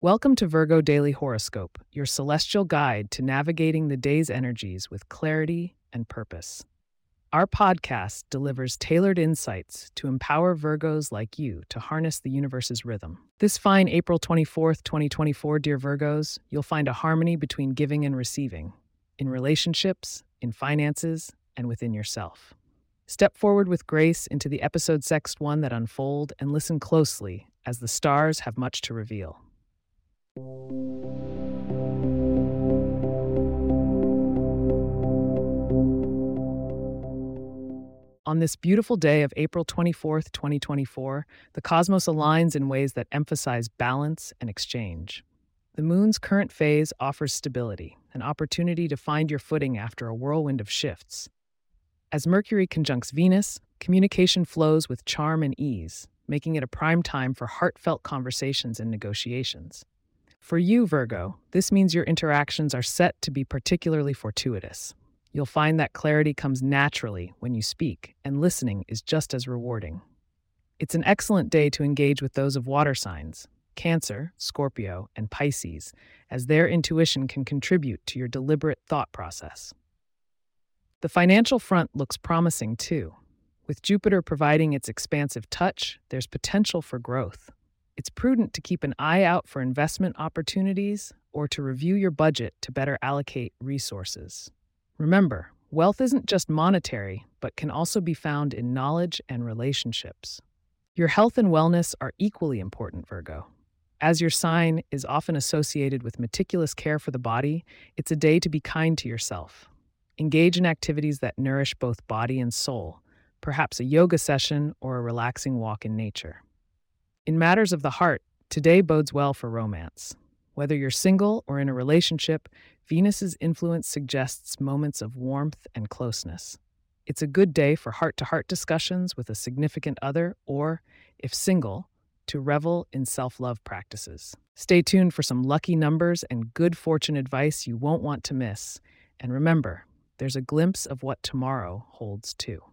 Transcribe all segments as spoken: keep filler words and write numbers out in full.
Welcome to Virgo Daily Horoscope, your celestial guide to navigating the day's energies with clarity and purpose. Our podcast delivers tailored insights to empower Virgos like you to harness the universe's rhythm. This fine April twenty-fourth, twenty twenty-four, dear Virgos, you'll find a harmony between giving and receiving, in relationships, in finances, and within yourself. Step forward with grace into the episode's next one that unfold and listen closely as the stars have much to reveal. On this beautiful day of April twenty-fourth, twenty twenty-four, the cosmos aligns in ways that emphasize balance and exchange. The moon's current phase offers stability, an opportunity to find your footing after a whirlwind of shifts. As Mercury conjuncts Venus, communication flows with charm and ease, making it a prime time for heartfelt conversations and negotiations. For you, Virgo, this means your interactions are set to be particularly fortuitous. You'll find that clarity comes naturally when you speak, and listening is just as rewarding. It's an excellent day to engage with those of water signs, Cancer, Scorpio, and Pisces, as their intuition can contribute to your deliberate thought process. The financial front looks promising too. With Jupiter providing its expansive touch, there's potential for growth. It's prudent to keep an eye out for investment opportunities or to review your budget to better allocate resources. Remember, wealth isn't just monetary, but can also be found in knowledge and relationships. Your health and wellness are equally important, Virgo. As your sign is often associated with meticulous care for the body, it's a day to be kind to yourself. Engage in activities that nourish both body and soul, perhaps a yoga session or a relaxing walk in nature. In matters of the heart, today bodes well for romance. Whether you're single or in a relationship, Venus's influence suggests moments of warmth and closeness. It's a good day for heart-to-heart discussions with a significant other or, if single, to revel in self-love practices. Stay tuned for some lucky numbers and good fortune advice you won't want to miss. And remember, there's a glimpse of what tomorrow holds too.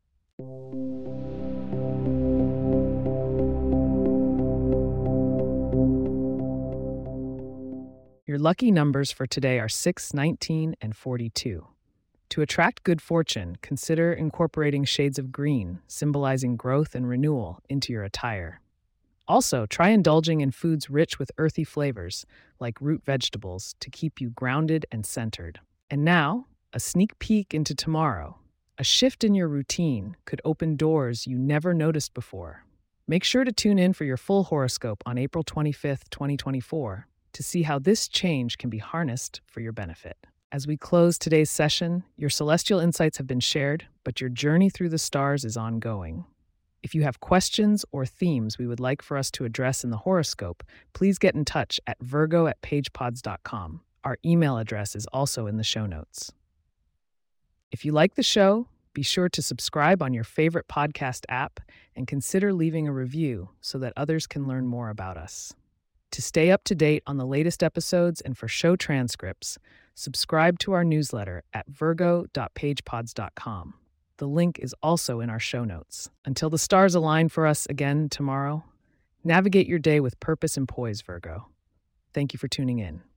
Your lucky numbers for today are six, nineteen, and forty-two. To attract good fortune, consider incorporating shades of green, symbolizing growth and renewal, into your attire. Also, try indulging in foods rich with earthy flavors, like root vegetables, to keep you grounded and centered. And now, a sneak peek into tomorrow. A shift in your routine could open doors you never noticed before. Make sure to tune in for your full horoscope on April twenty-fifth, twenty twenty-four, to see how this change can be harnessed for your benefit. As we close today's session, your celestial insights have been shared, but your journey through the stars is ongoing. If you have questions or themes we would like for us to address in the horoscope, please get in touch at virgo at pagepods dot com. Our email address is also in the show notes. If you like the show, be sure to subscribe on your favorite podcast app and consider leaving a review so that others can learn more about us. To stay up to date on the latest episodes and for show transcripts, subscribe to our newsletter at virgo dot pagepods dot com. The link is also in our show notes. Until the stars align for us again tomorrow, navigate your day with purpose and poise, Virgo. Thank you for tuning in.